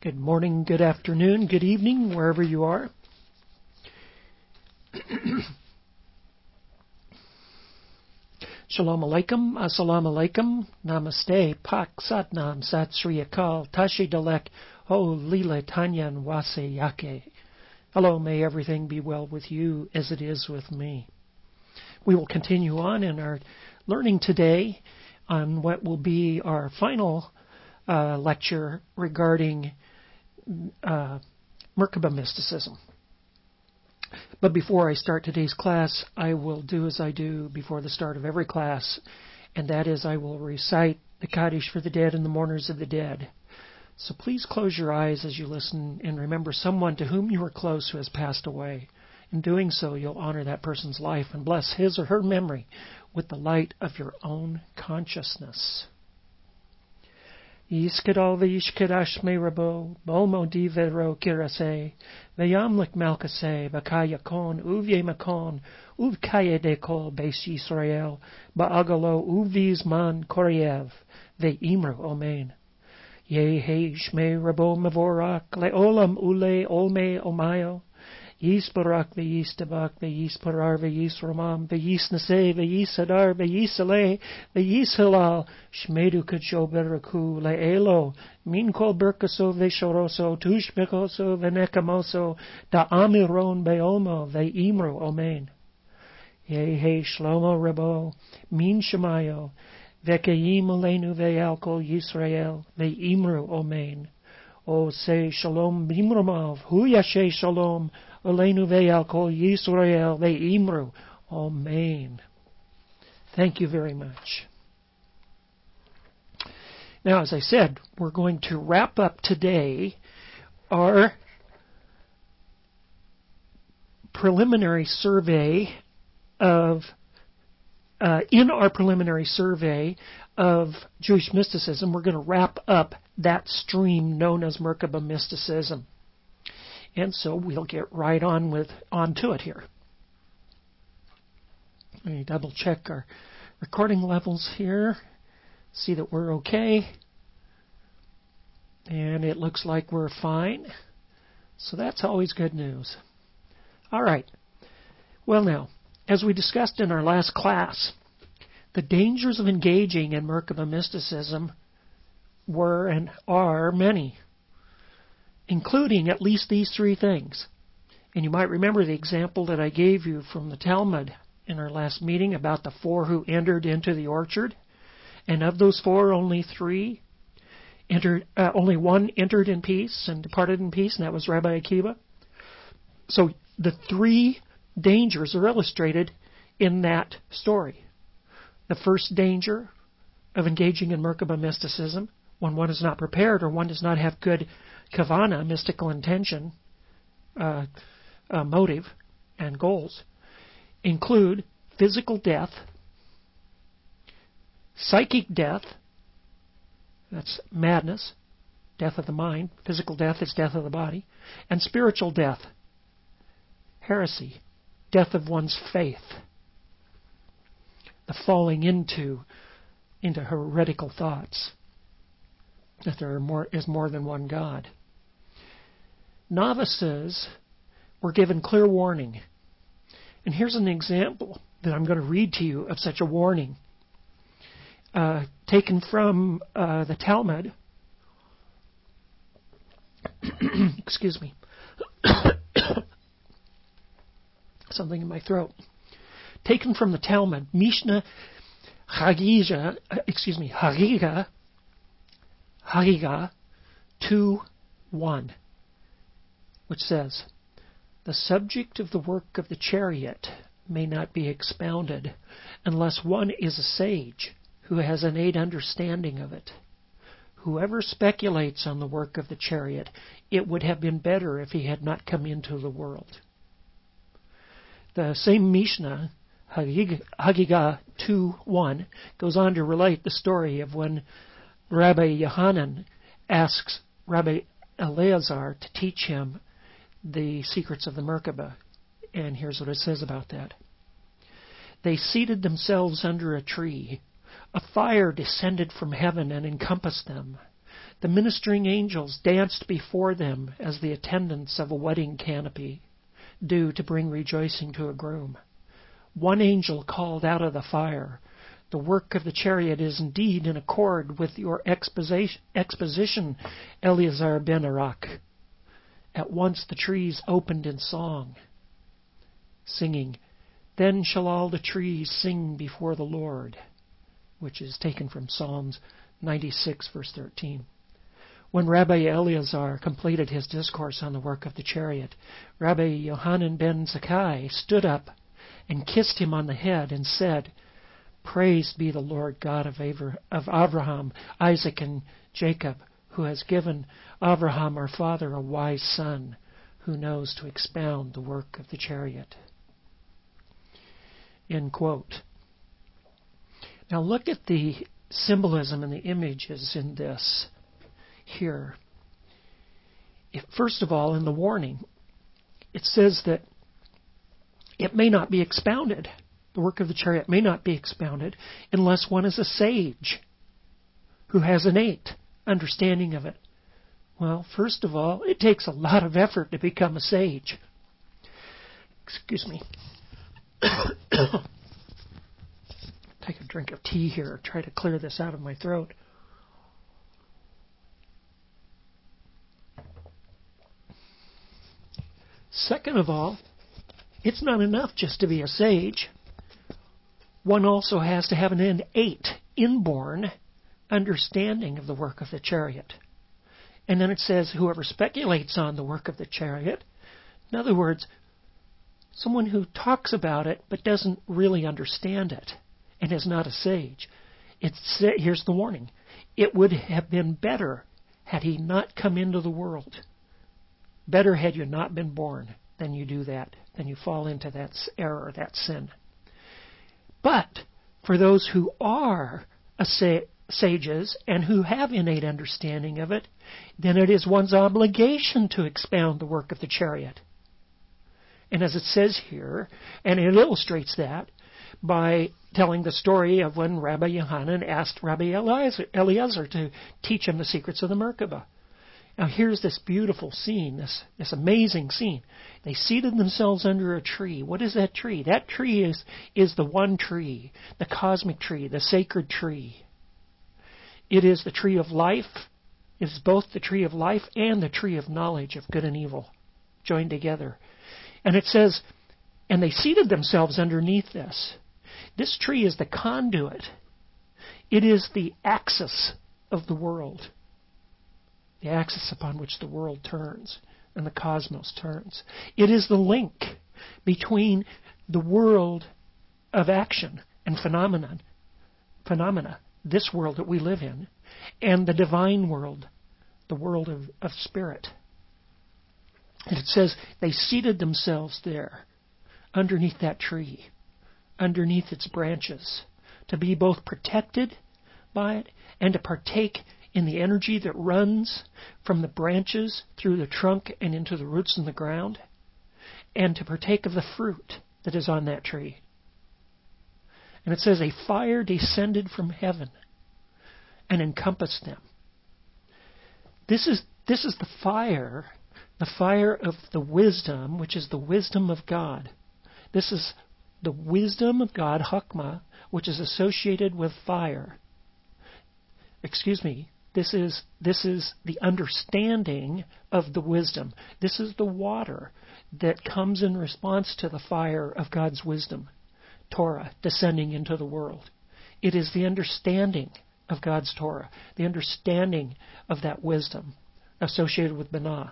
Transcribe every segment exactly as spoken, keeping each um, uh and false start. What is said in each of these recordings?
Good morning, good afternoon, good evening, wherever you are. Shalom Alaikum, Assalamu Alaikum, Namaste, Pak Satnam, Sat Sri Akal, Tashi Dalek, Ho Lila Tanyan Wase Yake. Hello, may everything be well with you as it is with me. We will continue on in our learning today on what will be our final uh, lecture regarding uh, Merkaba mysticism. But before I start today's class, I will do as I do before the start of every class, and that is I will recite the Kaddish for the dead and the mourners of the dead. So please close your eyes as you listen and remember someone to whom you are close who has passed away. In doing so, you'll honor that person's life and bless his or her memory with the light of your own consciousness. Yiskadal v'yishkadash me rabo, bolmo di vero kirase, v'yamlik malkase, v'kayakon, uvye makon, uvkaye dekol beis Yisrael, ba'agalo uviz man koriev, ve'imru omen. Yehe shme rabo mavorak, le'olam ule olme omayo, Yisbarak ve'yistabak ve'yisparar ve'yisramam ve'yisnase ve'yisadar ve'yisale ve'yishalal shmedu kacho beraku le'elo minkol berkaso ve'shoroso tushbekoso ve'nekamoso da'amiron be'olmo ve'imru omen. Yehe shlomo rabo min shemayo ve'kayim aleinu ve'alkol Yisrael ve'imru omen. O say shalom bimramav hu yashe shalom Aleinu ve'alkol Yisrael ve'imru. Amen. Thank you very much. Now, as I said, we're going to wrap up today our preliminary survey of, uh, in our preliminary survey of Jewish mysticism, we're going to wrap up that stream known as Merkaba mysticism. And so we'll get right on with onto it here. Let me double check our recording levels here. See that we're okay. And it looks like we're fine. So that's always good news. All right. Well now, as we discussed in our last class, the dangers of engaging in Merkaba mysticism were and are many, including at least these three things. And you might remember the example that I gave you from the Talmud in our last meeting about the four who entered into the orchard. And of those four, only three entered, uh, only one entered in peace and departed in peace, and that was Rabbi Akiva. So the three dangers are illustrated in that story. The first danger of engaging in Merkaba mysticism, when one is not prepared or one does not have good kavana, mystical intention, uh, uh, motive, and goals, include physical death, psychic death, that's madness, death of the mind. Physical death is death of the body. And spiritual death, heresy, death of one's faith, the falling into, into heretical thoughts, that there are more, is more than one God. Novices were given clear warning. And here's an example that I'm going to read to you of such a warning, uh, taken from uh, the Talmud. Excuse me. Something in my throat. Taken from the Talmud, Mishnah Hagija, uh, excuse me, Hagiga, Hagiga two one, which says, the subject of the work of the chariot may not be expounded unless one is a sage who has innate understanding of it. Whoever speculates on the work of the chariot, it would have been better if he had not come into the world. The same Mishnah, Hagiga two one, goes on to relate the story of when Rabbi Yohanan asks Rabbi Eleazar to teach him the secrets of the Merkaba. And here's what it says about that. They seated themselves under a tree. A fire descended from heaven and encompassed them. The ministering angels danced before them as the attendants of a wedding canopy do to bring rejoicing to a groom. One angel called out of the fire, "The work of the chariot is indeed in accord with your exposition, exposition Eleazar ben Arak." At once the trees opened in song, singing, "Then shall all the trees sing before the Lord," which is taken from Psalms ninety-six, verse thirteen. When Rabbi Eleazar completed his discourse on the work of the chariot, Rabbi Yohanan ben Zakkai stood up and kissed him on the head and said, "Praised be the Lord God of Abraham, Isaac, and Jacob, who has given Abraham our father a wise son who knows to expound the work of the chariot." End quote. Now look at the symbolism and the images in this here. If, first of all, in the warning, it says that it may not be expounded. The work of the chariot may not be expounded unless one is a sage who has innate understanding of it. Well, first of all, it takes a lot of effort to become a sage. Excuse me. Take a drink of tea here, try to clear this out of my throat. Second of all, it's not enough just to be a sage. One also has to have an innate, inborn understanding of the work of the chariot. And then it says, whoever speculates on the work of the chariot, in other words, someone who talks about it but doesn't really understand it and is not a sage. It's, here's the warning. It would have been better had he not come into the world. Better had you not been born than you do that, than you fall into that error, that sin. But for those who are a sa- sages and who have innate understanding of it, then it is one's obligation to expound the work of the chariot. And as it says here, and it illustrates that by telling the story of when Rabbi Yohanan asked Rabbi Eliezer to teach him the secrets of the Merkabah. Now here's this beautiful scene, this, this amazing scene. They seated themselves under a tree. What is that tree? That tree is, is the one tree, the cosmic tree, the sacred tree. It is the tree of life. It is both the tree of life and the tree of knowledge of good and evil joined together. And it says, and they seated themselves underneath this. This tree is the conduit. It is the axis of the world. The axis upon which the world turns and the cosmos turns. It is the link between the world of action and phenomenon, phenomena, this world that we live in, and the divine world, the world of, of spirit. And it says they seated themselves there, underneath that tree, underneath its branches, to be both protected by it and to partake in the energy that runs from the branches through the trunk and into the roots in the ground, and to partake of the fruit that is on that tree. And it says a fire descended from heaven and encompassed them. This is this is the fire, the fire of the wisdom, which is the wisdom of God. This is the wisdom of God, Chokmah, which is associated with fire. Excuse me. This is this is the understanding of the wisdom. This is the water that comes in response to the fire of God's wisdom, Torah, descending into the world. It is the understanding of God's Torah, the understanding of that wisdom associated with Binah.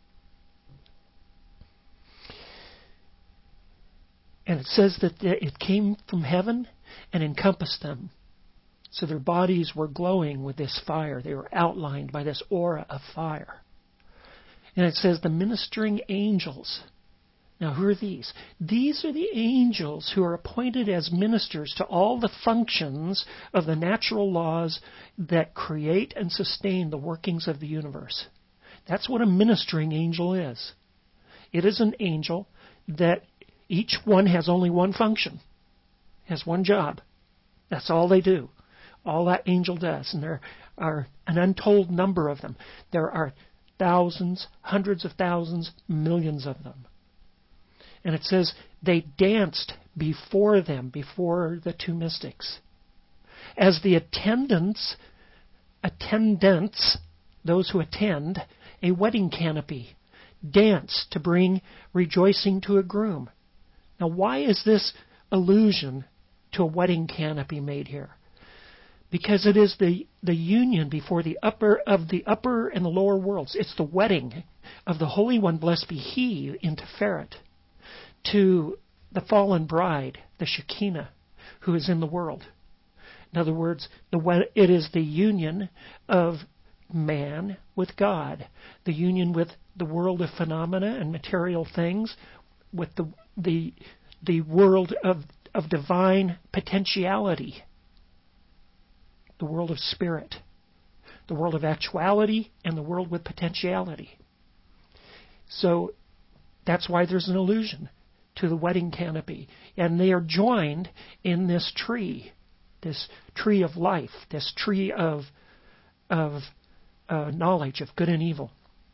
And it says that it came from heaven and encompassed them. So their bodies were glowing with this fire. They were outlined by this aura of fire. And it says the ministering angels. Now, who are these? These are the angels who are appointed as ministers to all the functions of the natural laws that create and sustain the workings of the universe. That's what a ministering angel is. It is an angel that each one has only one function, has one job. That's all they do. All that angel does. And there are an untold number of them. There are thousands, hundreds of thousands, millions of them. And it says they danced before them, before the two mystics. As the attendants, attendants, those who attend a wedding canopy, dance to bring rejoicing to a groom. Now, why is this allusion to a wedding canopy made here? Because it is the, the union before the upper of the upper and the lower worlds. It's the wedding of the Holy One, blessed be He, in Tiferet, to the fallen bride, the Shekinah, who is in the world. In other words, the, it is the union of man with God, the union with the world of phenomena and material things, with the the the world of, of divine potentiality, the world of spirit, the world of actuality, and the world with potentiality. So that's why there's an allusion to the wedding canopy. And they are joined in this tree, this tree of life, this tree of, of uh, knowledge of good and evil.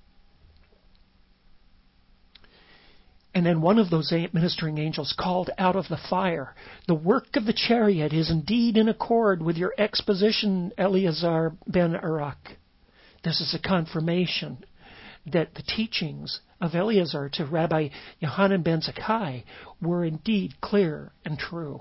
And then one of those ministering angels called out of the fire, "The work of the chariot is indeed in accord with your exposition, Eleazar ben Arak." This is a confirmation that the teachings of Eleazar to Rabbi Yohanan ben Zakkai were indeed clear and true.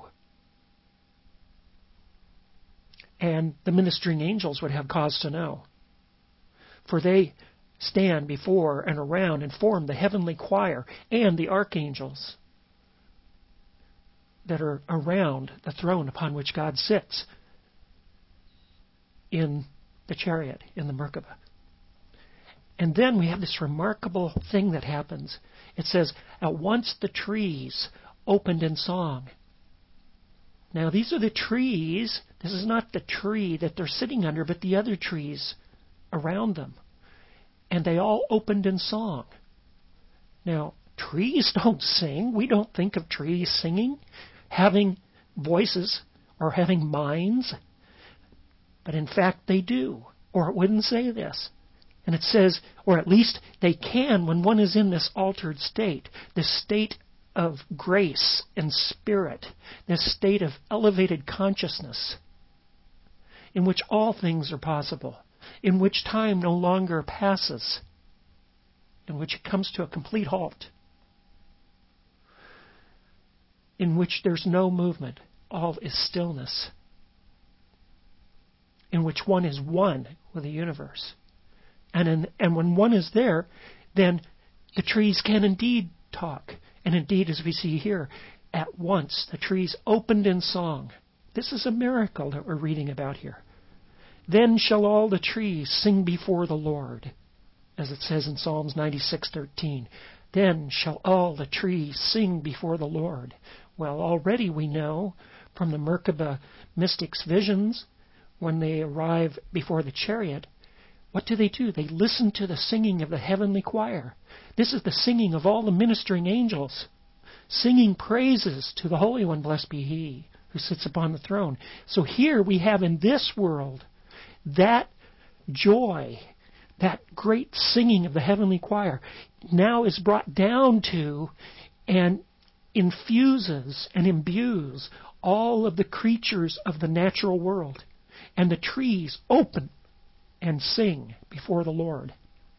And the ministering angels would have cause to know, for they stand before and around and form the heavenly choir and the archangels that are around the throne upon which God sits in the chariot, in the Merkabah. And then we have this remarkable thing that happens. It says, "At once the trees opened in song." Now these are the trees. This is not the tree that they're sitting under, but the other trees around them. And they all opened in song. Now, trees don't sing. We don't think of trees singing, having voices, or having minds. But in fact, they do. Or it wouldn't say this. And it says, or at least they can when one is in this altered state, this state of grace and spirit, this state of elevated consciousness, in which all things are possible, in which time no longer passes, in which it comes to a complete halt, in which there's no movement, all is stillness, in which one is one with the universe. And in, and when one is there, then the trees can indeed talk. And indeed, as we see here, at once the trees opened in song. This is a miracle that we're reading about here. "Then shall all the trees sing before the Lord," as it says in Psalms ninety-six thirteen. Then shall all the trees sing before the Lord. Well, already we know from the Merkabah mystics' visions, when they arrive before the chariot, what do they do? They listen to the singing of the heavenly choir. This is the singing of all the ministering angels, singing praises to the Holy One, blessed be He, who sits upon the throne. So here we have in this world that joy, that great singing of the heavenly choir, now is brought down to and infuses and imbues all of the creatures of the natural world. And the trees open and sing before the Lord.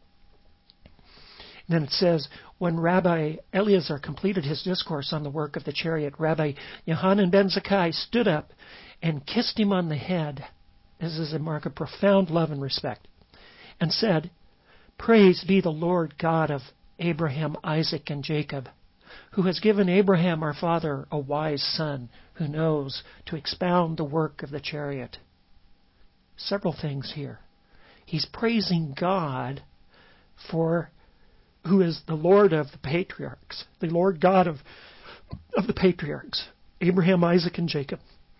And then it says, when Rabbi Eleazar completed his discourse on the work of the chariot, Rabbi Yohanan ben Zakkai stood up and kissed him on the head. This is a mark of profound love and respect. And said, "Praise be the Lord God of Abraham, Isaac, and Jacob, who has given Abraham our father a wise son who knows to expound the work of the chariot." Several things here. He's praising God for who is the Lord of the patriarchs, the Lord God of, of the patriarchs, Abraham, Isaac, and Jacob.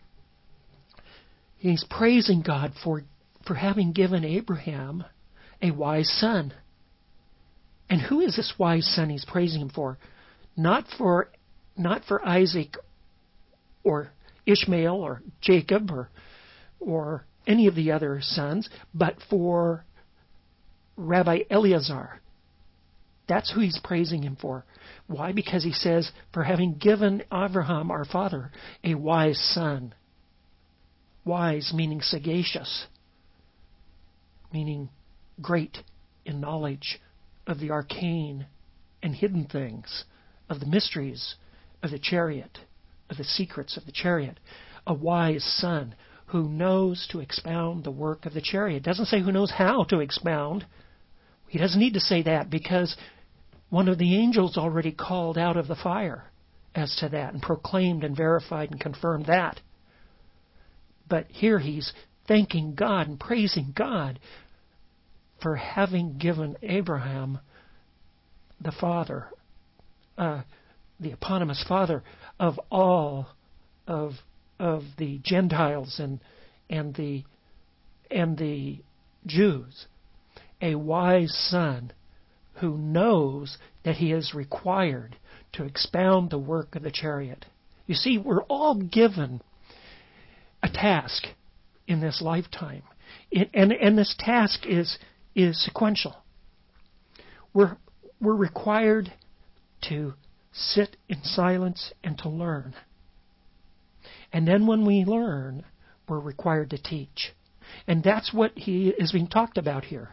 He's praising God for, for having given Abraham a wise son. And who is this wise son he's praising him for? Not for not for Isaac or Ishmael or Jacob or or any of the other sons, but for Rabbi Eleazar. That's who he's praising him for. Why? Because he says, for having given Abraham, our father, a wise son. Wise meaning sagacious, meaning great in knowledge of the arcane and hidden things, of the mysteries of the chariot, of the secrets of the chariot. A wise son who knows to expound the work of the chariot. It doesn't say who knows how to expound. He doesn't need to say that because one of the angels already called out of the fire as to that and proclaimed and verified and confirmed that. But here he's thanking God and praising God for having given Abraham the father, uh, the eponymous father of all of of the Gentiles and and the and the Jews, a wise son who knows that he is required to expound the work of the chariot. You see, we're all given a task in this lifetime, it, and and this task is is sequential. We're we're required to sit in silence and to learn. And then when we learn, we're required to teach. And that's what he is being talked about here.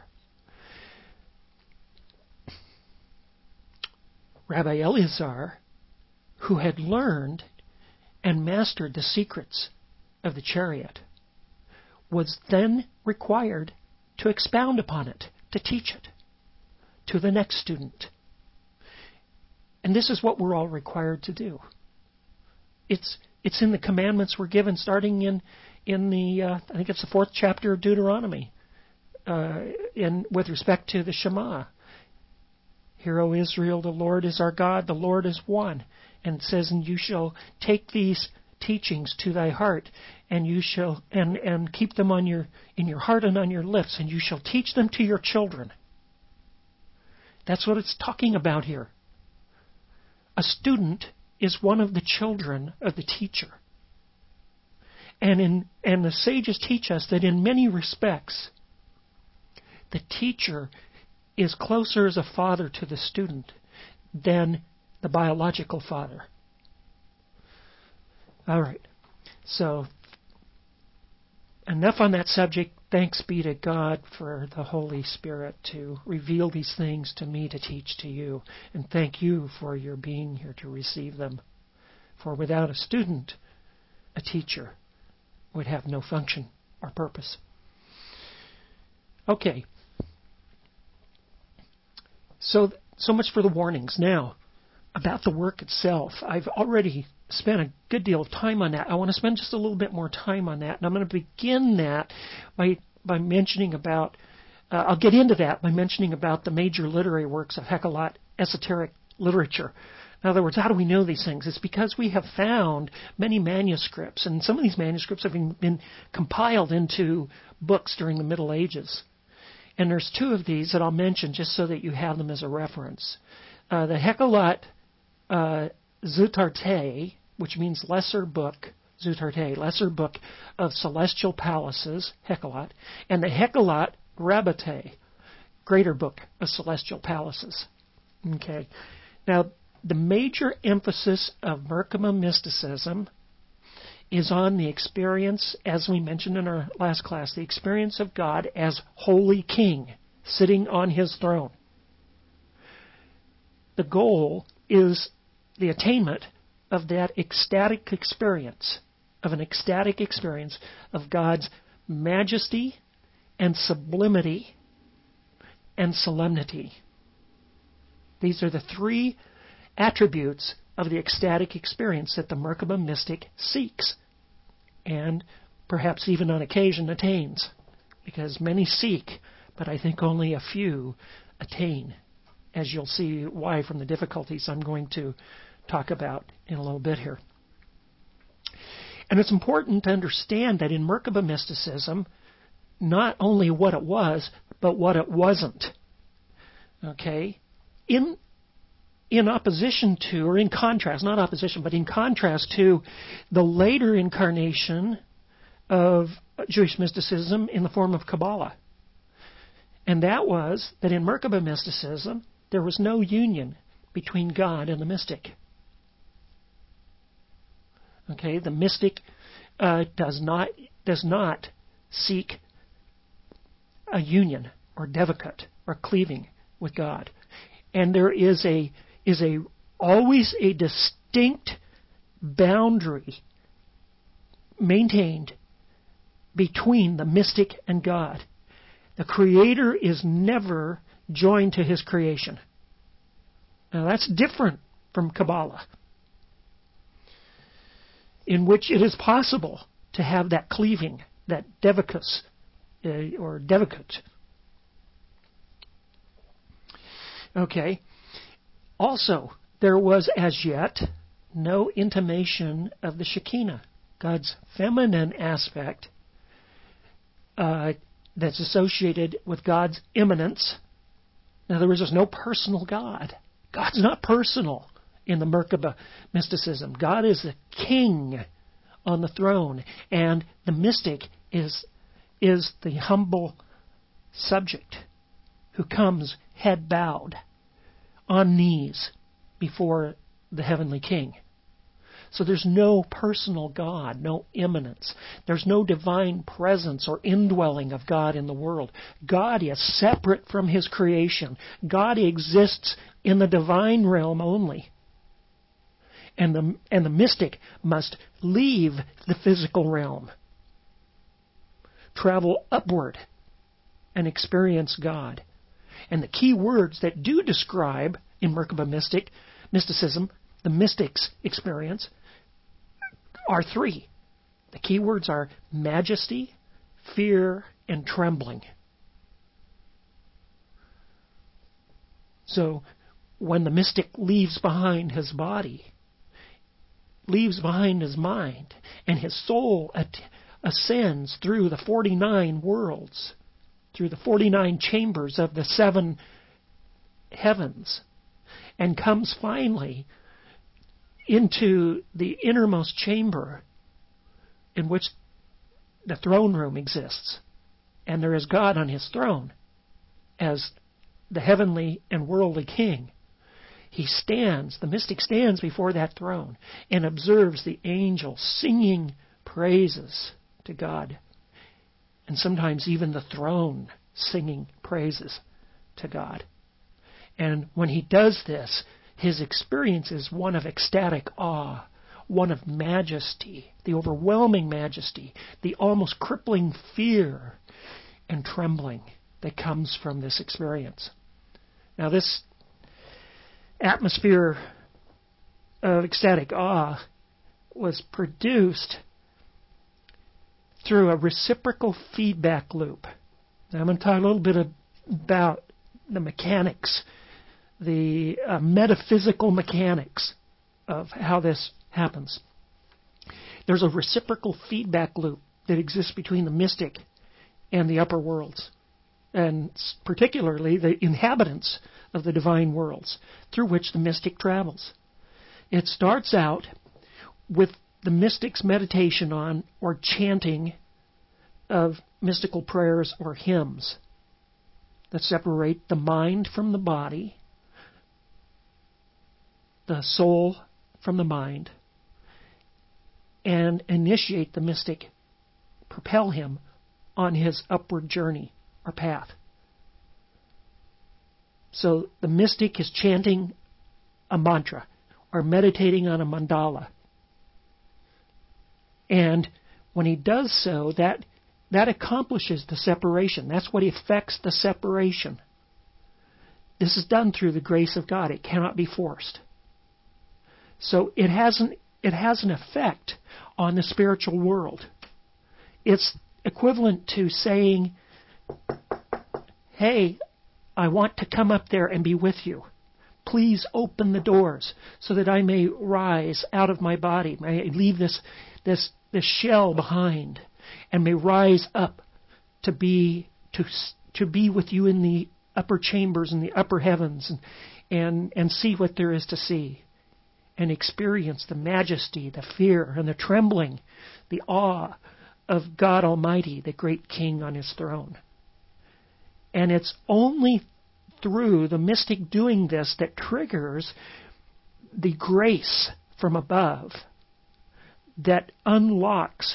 Rabbi Eleazar, who had learned and mastered the secrets of the chariot, was then required to expound upon it, to teach it to the next student. And this is what we're all required to do. It's it's in the commandments we're given, starting in in the uh, I think it's the fourth chapter of Deuteronomy, uh, in with respect to the Shema. Hear, O Israel, the Lord is our God, the Lord is one. And it says, and you shall take these teachings to thy heart, and you shall and, and keep them on your in your heart and on your lips, and you shall teach them to your children. That's what it's talking about here. A student is one of the children of the teacher. And in and the sages teach us that in many respects, the teacher is closer as a father to the student than the biological father. All right. So, enough on that subject. Thanks be to God for the Holy Spirit to reveal these things to me to teach to you. And thank you for your being here to receive them. For without a student, a teacher would have no function or purpose. Okay. So, so much for the warnings. Now, about the work itself. I've already spent a good deal of time on that. I want to spend just a little bit more time on that. And I'm going to begin that by by mentioning about, uh, I'll get into that by mentioning about the major literary works of Hechelot esoteric literature. In other words, how do we know these things? It's because we have found many manuscripts, and some of these manuscripts have been, been compiled into books during the Middle Ages. And there's two of these that I'll mention just so that you have them as a reference. Uh, the Hechelot uh, Zutarte, which means lesser book, Zutarte, lesser book of celestial palaces, Hechelot, and the Hechelot Rabbate, greater book of celestial palaces. Okay. Now, the major emphasis of Merkaba mysticism is on the experience, as we mentioned in our last class, the experience of God as Holy King, sitting on his throne. The goal is the attainment of that ecstatic experience, of an ecstatic experience of God's majesty and sublimity and solemnity. These are the three attributes of the ecstatic experience that the Merkaba mystic seeks and perhaps even on occasion attains, because many seek, but I think only a few attain, as you'll see why from the difficulties I'm going to talk about in a little bit here. And it's important to understand that in Merkaba mysticism, not only what it was, but what it wasn't. Okay? In in opposition to, or in contrast, not opposition, but in contrast to the later incarnation of Jewish mysticism in the form of Kabbalah. And that was that in Merkaba mysticism, there was no union between God and the mystic. Okay, the mystic uh, does not does not seek a union or devacut or cleaving with God, and there is a is a always a distinct boundary maintained between the mystic and God. The Creator is never joined to His creation. Now that's different from Kabbalah, in which it is possible to have that cleaving, that devacus, uh, or devacut. Okay. Also, there was as yet no intimation of the Shekinah, God's feminine aspect uh, that's associated with God's immanence. In other words, there's no personal God. God's not personal in the Merkaba mysticism. God is the king on the throne, and the mystic is, is the humble subject who comes head bowed, on knees before the heavenly king. So there's no personal God, no immanence. There's no divine presence or indwelling of God in the world. God is separate from His creation. God exists in the divine realm only. And the, and the mystic must leave the physical realm, travel upward, and experience God. And the key words that do describe, in Merkaba mystic, mysticism, the mystic's experience, are three. The key words are majesty, fear, and trembling. So, when the mystic leaves behind his body, leaves behind his mind, and his soul at, ascends through the forty-nine worlds, through the forty-nine chambers of the seven heavens, and comes finally into the innermost chamber in which the throne room exists. And there is God on His throne as the heavenly and worldly king. He stands, the mystic stands before that throne and observes the angels singing praises to God. And sometimes even the throne singing praises to God. And when he does this, his experience is one of ecstatic awe, one of majesty, the overwhelming majesty, the almost crippling fear and trembling that comes from this experience. Now, this atmosphere of ecstatic awe was produced through a reciprocal feedback loop. Now, I'm going to talk a little bit about the mechanics, the uh, metaphysical mechanics of how this happens. There's a reciprocal feedback loop that exists between the mystic and the upper worlds, and particularly the inhabitants of the divine worlds through which the mystic travels. It starts out with the mystic's meditation on or chanting of mystical prayers or hymns that separate the mind from the body, the soul from the mind, and initiate the mystic, propel him on his upward journey or path. So the mystic is chanting a mantra or meditating on a mandala. And when he does so, that that accomplishes the separation. That's what effects the separation. This is done through the grace of God. It cannot be forced. So it has an, it has an effect on the spiritual world. It's equivalent to saying, hey, I want to come up there and be with you. Please open the doors so that I may rise out of my body. May I leave this, this, this shell behind and may rise up to be, to, to be with you in the upper chambers and the upper heavens and, and, and see what there is to see. And experience the majesty, the fear, and the trembling, the awe of God Almighty, the great King on his throne. And it's only through the mystic doing this that triggers the grace from above that unlocks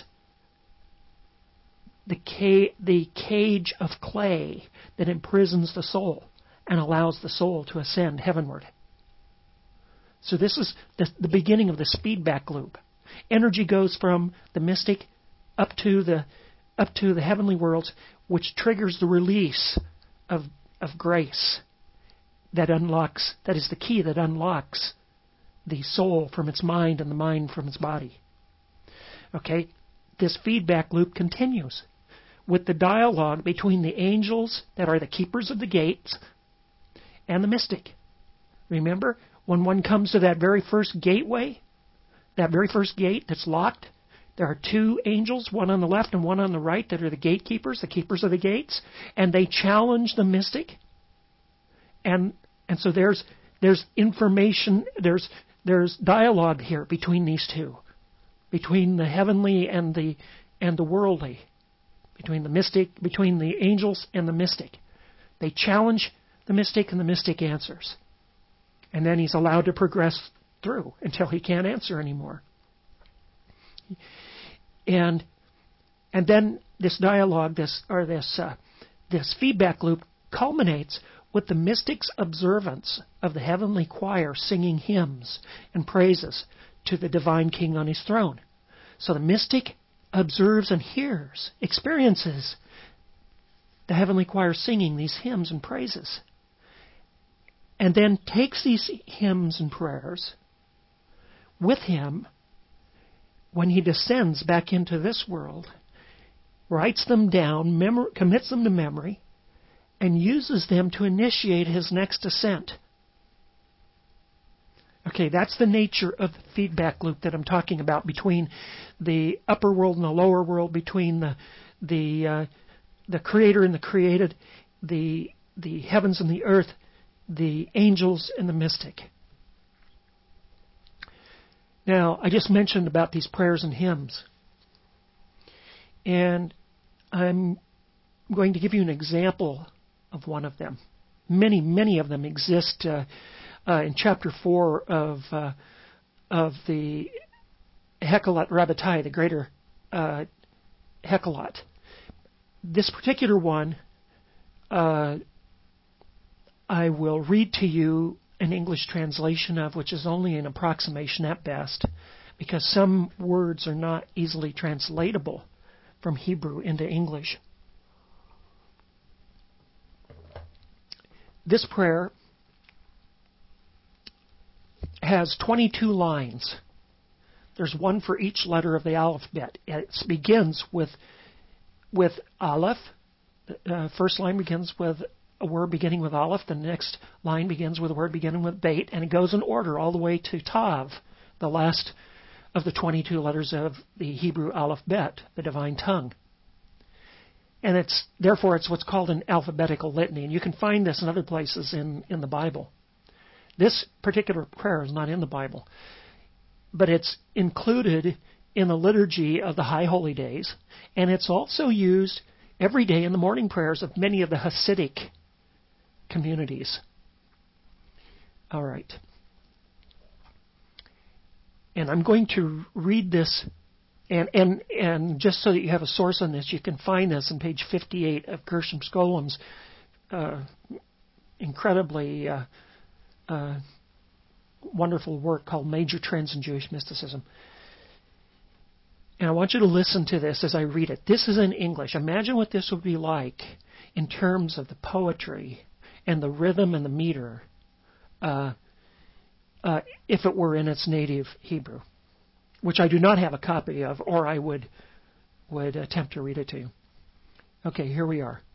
the, ca- the cage of clay that imprisons the soul and allows the soul to ascend heavenward. So this is the, the beginning of this feedback loop. Energy goes from the mystic up to the up to the heavenly worlds, which triggers the release of of grace that unlocks, that is the key that unlocks the soul from its mind and the mind from its body. Okay, this feedback loop continues with the dialogue between the angels that are the keepers of the gates and the mystic. Remember, when one comes to that very first gateway, that very first gate that's locked, there are two angels, one on the left and one on the right, that are the gatekeepers, the keepers of the gates, and they challenge the mystic. And and so there's there's information, there's there's dialogue here between these two, between the heavenly and the and the worldly, between the mystic, between the angels and the mystic. They challenge the mystic, and the mystic answers. And then he's allowed to progress through until he can't answer anymore. And and then this dialogue, this or this uh, this feedback loop culminates with the mystic's observance of the heavenly choir singing hymns and praises to the divine King on his throne. So the mystic observes and hears, experiences the heavenly choir singing these hymns and praises, and then takes these hymns and prayers with him when he descends back into this world, writes them down, mem- commits them to memory, and uses them to initiate his next ascent. Okay, that's the nature of the feedback loop that I'm talking about between the upper world and the lower world, between the the uh, the creator and the created, the the heavens and the earth, the angels and the mystic. Now, I just mentioned about these prayers and hymns. And I'm going to give you an example of one of them. Many, many of them exist uh, uh, in chapter four of uh, of the Hekalat Rabbatai, the greater uh, Hekalat. This particular one, uh, I will read to you an English translation of, which is only an approximation at best, because some words are not easily translatable from Hebrew into English. This prayer has twenty-two lines. There's one for each letter of the alphabet. It begins with with Aleph. The uh, first line begins with a word beginning with Aleph. The next line begins with a word beginning with Beit, and it goes in order all the way to Tav, the last of the twenty-two letters of the Hebrew alphabet, the divine tongue. And it's therefore it's what's called an alphabetical litany, and you can find this in other places in, in the Bible. This particular prayer is not in the Bible, but it's included in the liturgy of the High Holy Days, and it's also used every day in the morning prayers of many of the Hasidic communities. All right. And I'm going to read this, and, and, and just so that you have a source on this, you can find this on page fifty-eight of Gershom Skolom's uh, incredibly uh, uh, wonderful work called Major Trends in Jewish Mysticism. And I want you to listen to this as I read it. This is in English. Imagine what this would be like in terms of the poetry and the rhythm and the meter uh, uh, if it were in its native Hebrew, which I do not have a copy of, or I would would attempt to read it to you. Okay, here we are.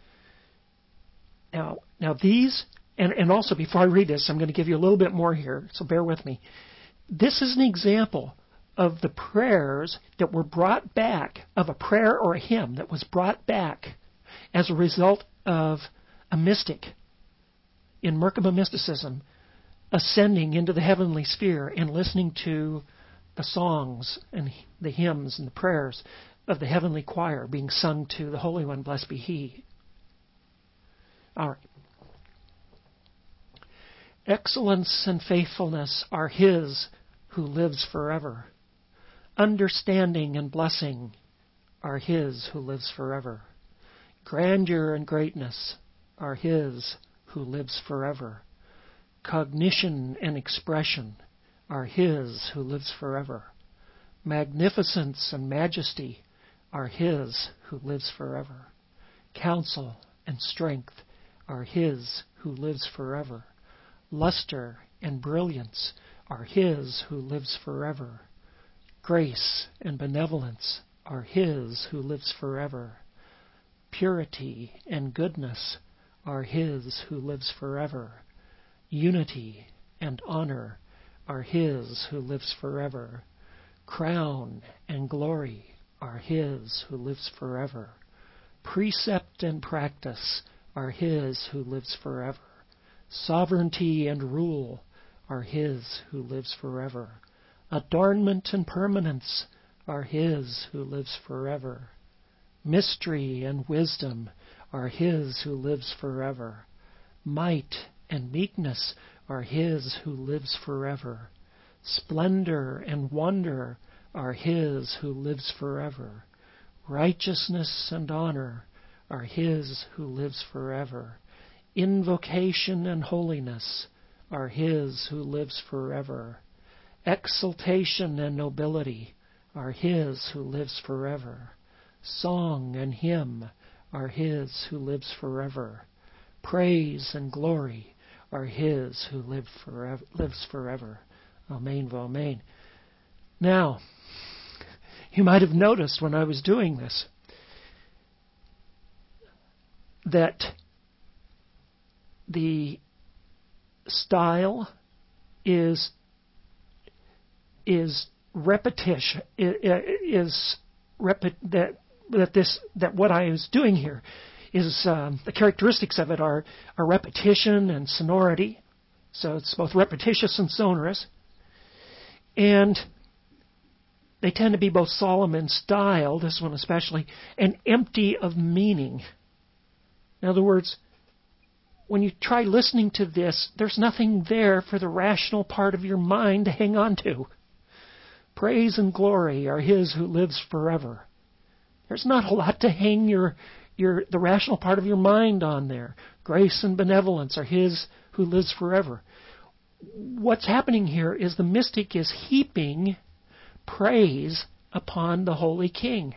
Now, now these, and, and also before I read this, I'm going to give you a little bit more here, so bear with me. This is an example of the prayers that were brought back, of a prayer or a hymn that was brought back as a result of a mystic in Merkaba mysticism ascending into the heavenly sphere and listening to the songs and the hymns and the prayers of the heavenly choir being sung to the Holy One, blessed be He. All right. Excellence and faithfulness are His who lives forever. Understanding and blessing are His who lives forever. Grandeur and greatness are His who lives forever. Cognition and expression are His who lives forever. Magnificence and majesty are His who lives forever. Counsel and strength are His who lives forever. Luster and brilliance are His who lives forever. Grace and benevolence are His who lives forever. Purity and goodness are His who lives forever. Unity and honor are His who lives forever. Crown and glory are His who lives forever. Precept and practice are His who lives forever. Sovereignty and rule are His who lives forever. Adornment and permanence are His who lives forever. Mystery and wisdom are His who lives forever. Might and meekness are His who lives forever. Splendor and wonder are His who lives forever. Righteousness and honor are His who lives forever. Invocation and holiness are His who lives forever. Exaltation and nobility are His who lives forever. Song and hymn are His who lives forever. Praise and glory are His who live forever, lives forever. Amen, amen. Now, you might have noticed when I was doing this that the style is is repetition is repet that that this that what I was doing here is um, the characteristics of it are are repetition and sonority. So it's both repetitious and sonorous, and they tend to be both solemn in style, this one especially, and empty of meaning. In other words, when you try listening to this, there's nothing there for the rational part of your mind to hang on to. Praise and glory are His who lives forever. There's not a lot to hang your your the rational part of your mind on there. Grace and benevolence are His who lives forever. What's happening here is the mystic is heaping praise upon the Holy King,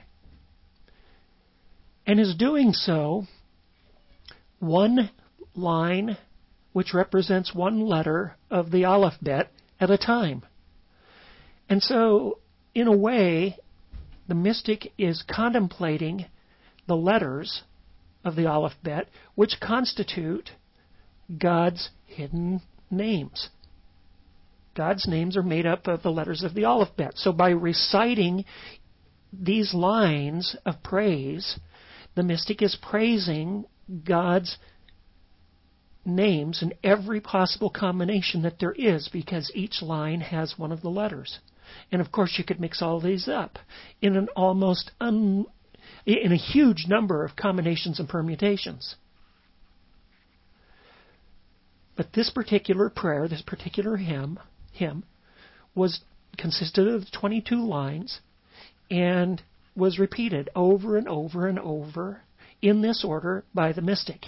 and is doing so one line, which represents one letter of the alphabet at a time. And so, in a way, the mystic is contemplating the letters of the alphabet, which constitute God's hidden names. God's names are made up of the letters of the alphabet. So by reciting these lines of praise, the mystic is praising God's names in every possible combination that there is, because each line has one of the letters. And of course you could mix all these up in an almost un, in a huge number of combinations and permutations. But this particular prayer, this particular hymn, hymn was consisted of twenty-two lines and was repeated over and over and over in this order by the mystic.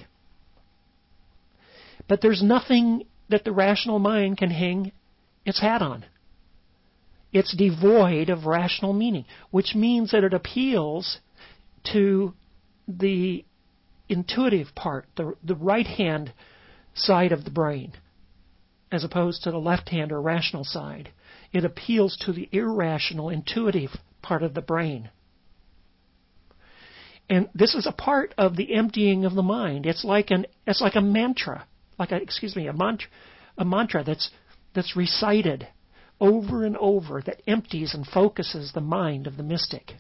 But there's nothing that the rational mind can hang its hat on. It's devoid of rational meaning, which means that it appeals to the intuitive part, the, the right-hand side of the brain, as opposed to the left-hand or rational side. It appeals to the irrational, intuitive part of the brain. And this is a part of the emptying of the mind. It's like an it's like a mantra, like a, excuse me, a mantra, a mantra that's that's recited over and over, that empties and focuses the mind of the mystic.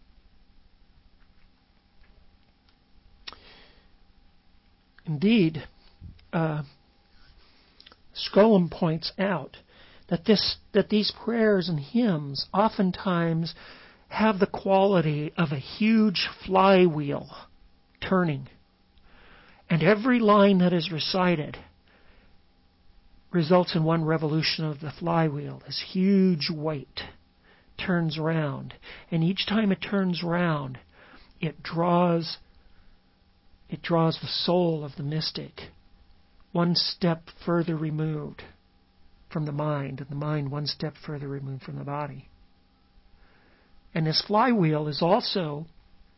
Indeed, uh, Scholem points out that this that these prayers and hymns oftentimes have the quality of a huge flywheel turning. And every line that is recited results in one revolution of the flywheel. This huge weight turns round. And each time it turns round, it draws, it draws the soul of the mystic one step further removed from the mind, and the mind one step further removed from the body. And this flywheel is also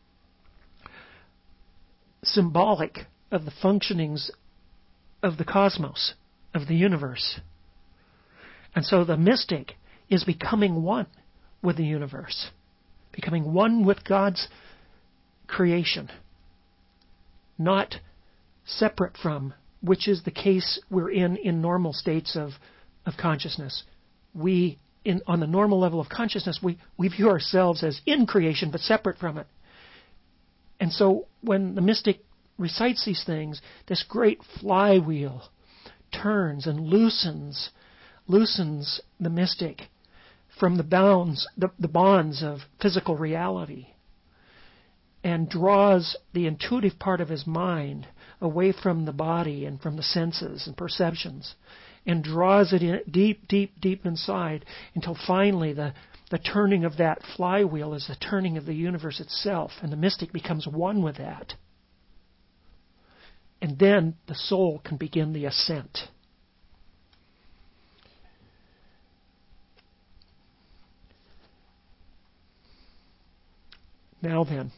symbolic of the functionings of the cosmos, of the universe. And so the mystic is becoming one with the universe, becoming one with God's creation, not separate from, which is the case we're in in normal states of, of consciousness. We, in, on the normal level of consciousness, we, we view ourselves as in creation but separate from it. And so when the mystic recites these things, this great flywheel turns and loosens, loosens the mystic from the bounds, the, the bonds of physical reality, and draws the intuitive part of his mind away from the body and from the senses and perceptions, and draws it in deep, deep, deep inside until finally the, the turning of that flywheel is the turning of the universe itself, and the mystic becomes one with that. And then the soul can begin the ascent. Now then,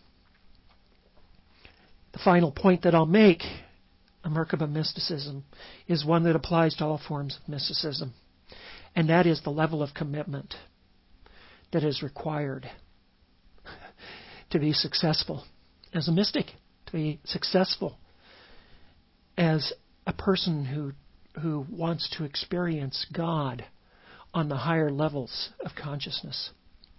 the final point that I'll make on Merkaba mysticism is one that applies to all forms of mysticism, and that is the level of commitment that is required to be successful as a mystic, to be successful as a person who who wants to experience God on the higher levels of consciousness.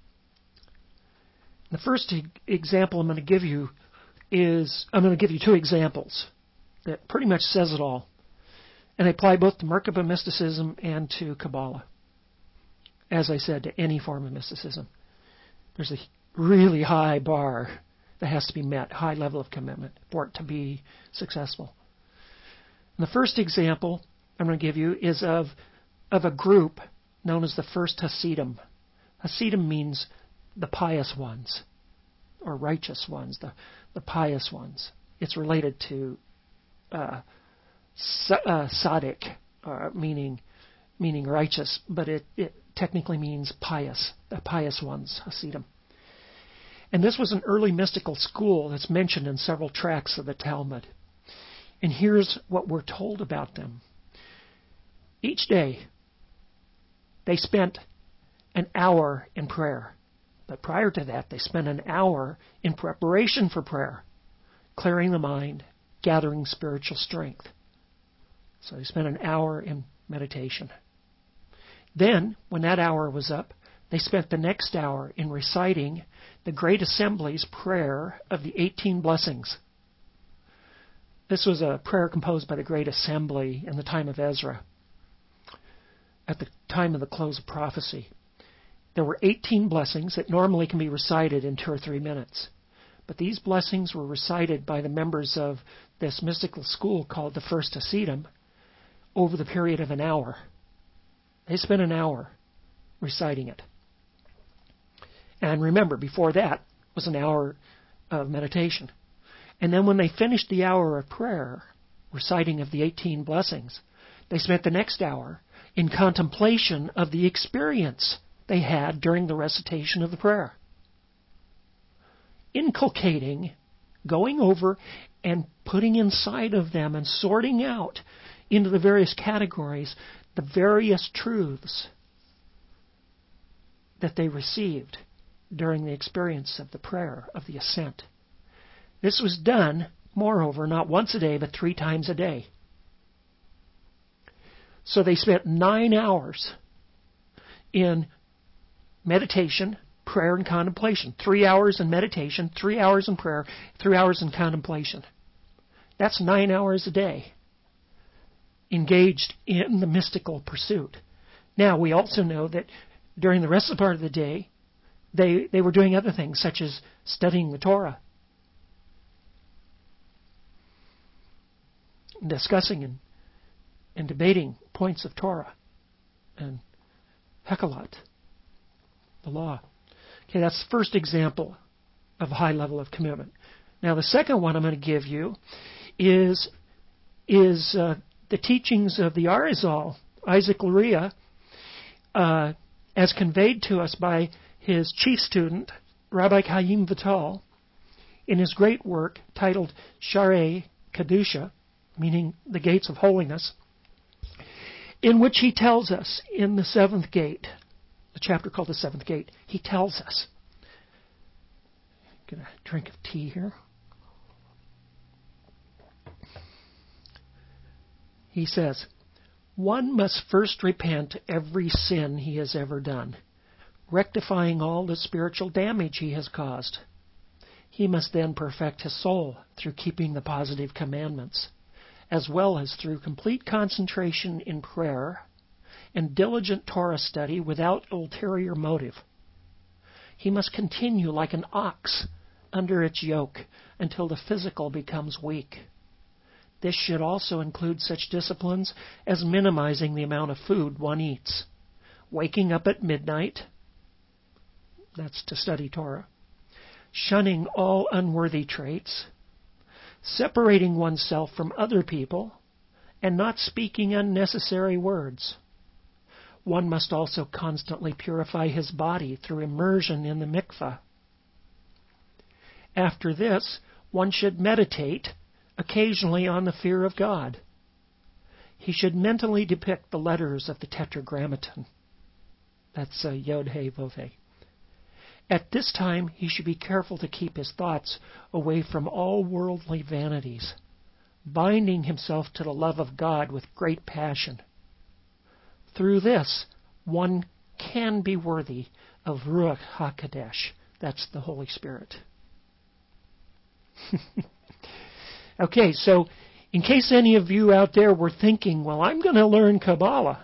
The first e- example I'm going to give you is, I'm going to give you two examples that pretty much says it all. And they apply both to Merkaba mysticism and to Kabbalah. As I said, to any form of mysticism. There's a really high bar that has to be met, high level of commitment for it to be successful. And the first example I'm going to give you is of, of a group known as the First Hasidim. Hasidim means the pious ones, or righteous ones, the, the pious ones. It's related to uh, sa- uh, Tzaddik, uh, meaning meaning righteous, but it, it technically means pious, the pious ones, Hasidim. And this was an early mystical school that's mentioned in several tracts of the Talmud. And here's what we're told about them. Each day, they spent an hour in prayer. But prior to that, they spent an hour in preparation for prayer, clearing the mind, gathering spiritual strength. So they spent an hour in meditation. Then, when that hour was up, they spent the next hour in reciting the Great Assembly's prayer of the eighteen blessings. This was a prayer composed by the Great Assembly in the time of Ezra, at the time of the close of prophecy. There were eighteen blessings that normally can be recited in two or three minutes. But these blessings were recited by the members of this mystical school called the First Hasidim over the period of an hour. They spent an hour reciting it. And remember, before that was an hour of meditation. And then when they finished the hour of prayer, reciting of the eighteen blessings, they spent the next hour in contemplation of the experience they had during the recitation of the prayer. Inculcating, going over and putting inside of them and sorting out into the various categories the various truths that they received during the experience of the prayer of the ascent. This was done, moreover, not once a day, but three times a day. So they spent nine hours in meditation, prayer, and contemplation. Three hours in meditation, three hours in prayer, three hours in contemplation. That's nine hours a day engaged in the mystical pursuit. Now, we also know that during the rest of the part of the day, they, they were doing other things, such as studying the Torah, discussing and, and debating points of Torah and Hekalat, the law. Okay, that's the first example of a high level of commitment. Now, the second one I'm going to give you is, is uh, the teachings of the Arizal, Isaac Luria, uh, as conveyed to us by his chief student, Rabbi Chaim Vital, in his great work titled Sharei Kedusha, meaning the gates of holiness, in which he tells us in the seventh gate, the chapter called the seventh gate, he tells us, get a drink of tea here. He says, one must first repent every sin he has ever done, rectifying all the spiritual damage he has caused. He must then perfect his soul through keeping the positive commandments, as well as through complete concentration in prayer and diligent Torah study without ulterior motive. He must continue like an ox under its yoke until the physical becomes weak. This should also include such disciplines as minimizing the amount of food one eats, waking up at midnight, that's to study Torah, shunning all unworthy traits, separating oneself from other people, and not speaking unnecessary words. One must also constantly purify his body through immersion in the mikveh. After this, one should meditate occasionally on the fear of God. He should mentally depict the letters of the Tetragrammaton. That's uh, Yod He Vav He. At this time, he should be careful to keep his thoughts away from all worldly vanities, binding himself to the love of God with great passion. Through this, one can be worthy of Ruach HaKodesh. That's the Holy Spirit. Okay, so in case any of you out there were thinking, well, I'm going to learn Kabbalah,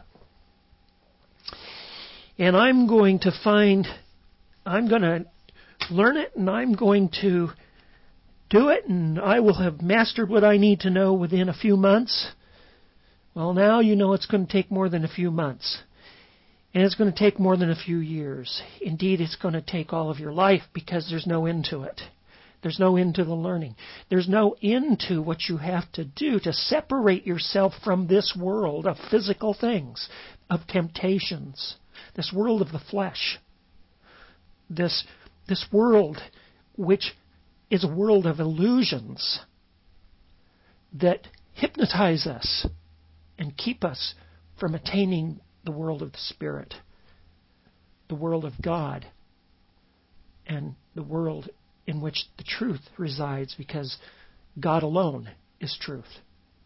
and I'm going to find, I'm going to learn it, and I'm going to do it, and I will have mastered what I need to know within a few months. Well, now you know it's going to take more than a few months. And it's going to take more than a few years. Indeed, it's going to take all of your life because there's no end to it. There's no end to the learning. There's no end to what you have to do to separate yourself from this world of physical things, of temptations, this world of the flesh, this, this world which is a world of illusions that hypnotize us and keep us from attaining the world of the Spirit, the world of God, and the world in which the truth resides, because God alone is truth.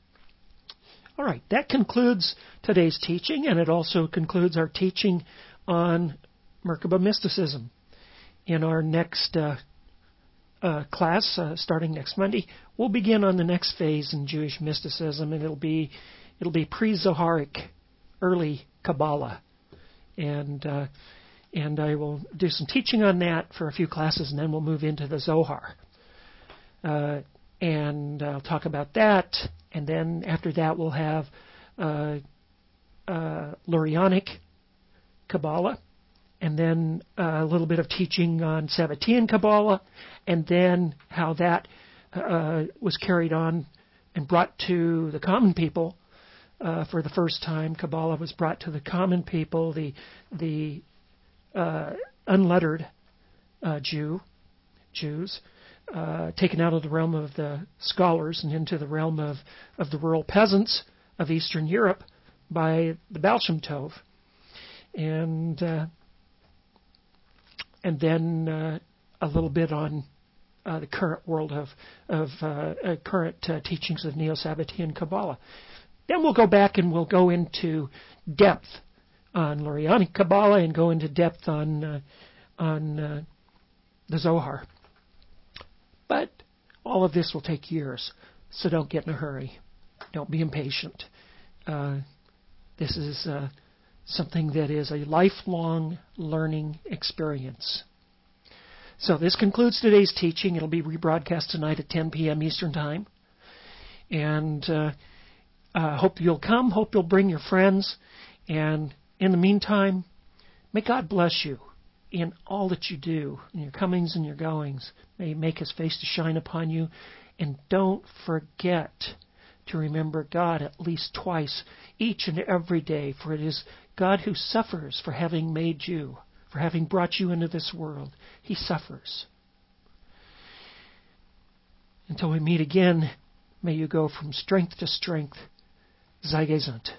All right, that concludes today's teaching, and it also concludes our teaching on Merkaba mysticism. In our next uh, uh, class, uh, starting next Monday, we'll begin on the next phase in Jewish mysticism, and it'll be it'll be pre-Zoharic, early Kabbalah, and uh, and I will do some teaching on that for a few classes, and then we'll move into the Zohar. Uh, and I'll talk about that, and then after that we'll have uh, uh, Lurianic Kabbalah, and then uh, a little bit of teaching on Sabbatean Kabbalah, and then how that uh, was carried on and brought to the common people. Uh, for the first time, Kabbalah was brought to the common people, the the Uh, unlettered uh, Jew, Jews, uh, taken out of the realm of the scholars and into the realm of, of the rural peasants of Eastern Europe by the Baal Shem Tov. And, uh, and then uh, a little bit on uh, the current world of, of uh, uh, current uh, teachings of Neo-Sabbatean Kabbalah. Then we'll go back and we'll go into depth on Lurianic Kabbalah and go into depth on uh, on uh, the Zohar. But all of this will take years, so don't get in a hurry. Don't be impatient. Uh, this is uh, something that is a lifelong learning experience. So this concludes today's teaching. It'll be rebroadcast tonight at ten p.m. Eastern Time. And uh, uh, hope you'll come. Hope you'll bring your friends. And in the meantime, may God bless you in all that you do, in your comings and your goings. May He make His face to shine upon you. And don't forget to remember God at least twice each and every day, for it is God who suffers for having made you, for having brought you into this world. He suffers. Until we meet again, may you go from strength to strength. Sei gesund.